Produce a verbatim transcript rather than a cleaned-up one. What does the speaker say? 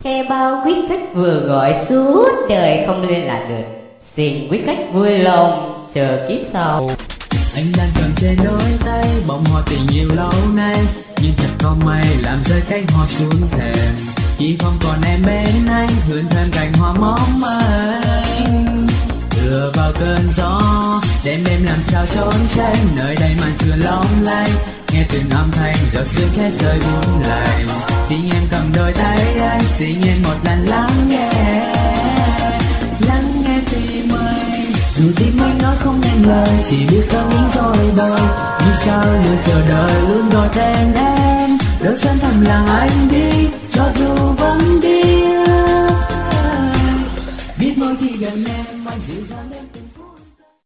Khe bao quý khách vừa gọi suốt đời không liên lạc được, xin quý khách vui lòng chờ kiếp sau. Anh đang cầm trên đôi tay bông hoa tình yêu lâu nay, nhưng thật không may làm rơi cánh hoa xuống thềm. Chỉ không còn em bên anh, hương thơm cành hoa mong manh. Tựa vào cơn gió, đêm đêm làm sao trốn tránh, nơi đây màn sương long lanh, nghe từng âm thanh giọt sương khẽ rơi buồn lạnh. Xin em cầm đôi tay anh, xin em một lần lắng nghe, lắng nghe tim anh. Dù tim anh nói không nên lời, chỉ biết sao nghĩ rồi đời. Vì sao luôn chờ đợi luôn gọi tên em, đôi chân thầm lặng anh đi, cho dù vẫn đi. Biết mỗi khi gần em anh dịu dàng.